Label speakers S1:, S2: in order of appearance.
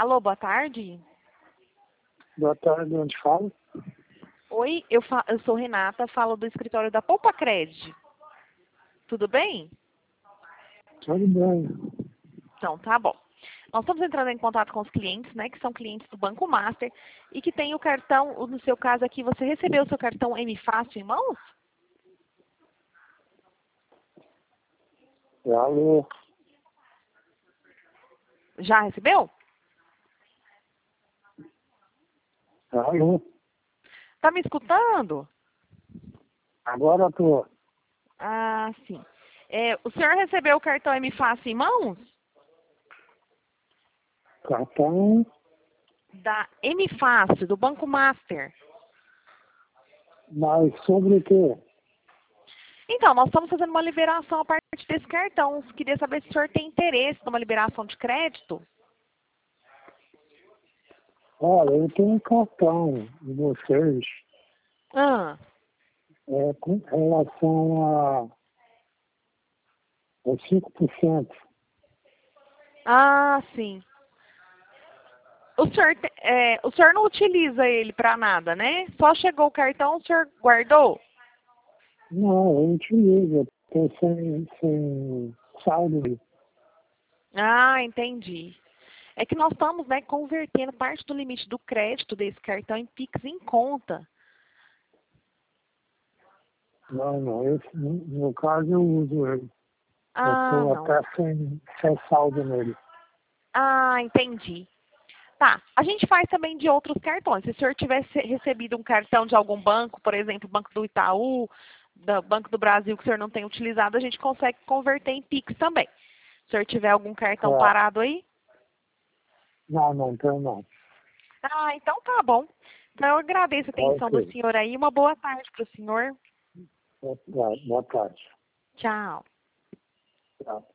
S1: Alô, boa tarde.
S2: Boa tarde, onde fala?
S1: Oi, eu sou Renata, falo do escritório da Poupa Cred. Tudo bem?
S2: Tudo bem.
S1: Então, tá bom. Nós estamos entrando em contato com os clientes, né, que são clientes do Banco Master e que tem o cartão, no seu caso aqui, você recebeu o seu cartão M Fácil em mãos?
S2: Alô?
S1: Já recebeu?
S2: Alô?
S1: Tá me escutando?
S2: Agora tô.
S1: Ah, sim. O senhor recebeu o cartão M Fácil em mãos?
S2: Cartão,
S1: Da M Fácil, do Banco Master.
S2: mas sobre o quê?
S1: Então, nós estamos fazendo uma liberação a partir desse cartão. Queria saber se o senhor tem interesse numa liberação de crédito.
S2: Olha, eu tenho um cartão de vocês
S1: Ah,
S2: com relação a 5%.
S1: sim. O senhor não utiliza ele para nada, né? Só chegou o cartão, o senhor guardou?
S2: Não, eu utilizo. Eu tô sem saldo.
S1: Ah, entendi. É que nós estamos, né, convertendo parte do limite do crédito desse cartão em Pix em conta.
S2: Não. No caso, eu uso ele. Eu
S1: Ah,
S2: tô
S1: não.
S2: até sem saldo nele.
S1: Ah, entendi. Tá. A gente faz também de outros cartões. Se o senhor tivesse recebido um cartão de algum banco, por exemplo, Banco do Itaú, do Banco do Brasil, que o senhor não tem utilizado, a gente consegue converter em Pix também. Se o senhor tiver algum cartão
S2: É,
S1: parado aí?
S2: não tenho não.
S1: Ah, então tá bom. Então eu agradeço a
S2: Tá
S1: atenção do
S2: ok.
S1: senhor aí. Uma boa tarde para o senhor.
S2: Boa tarde.
S1: Tchau.
S2: Tá.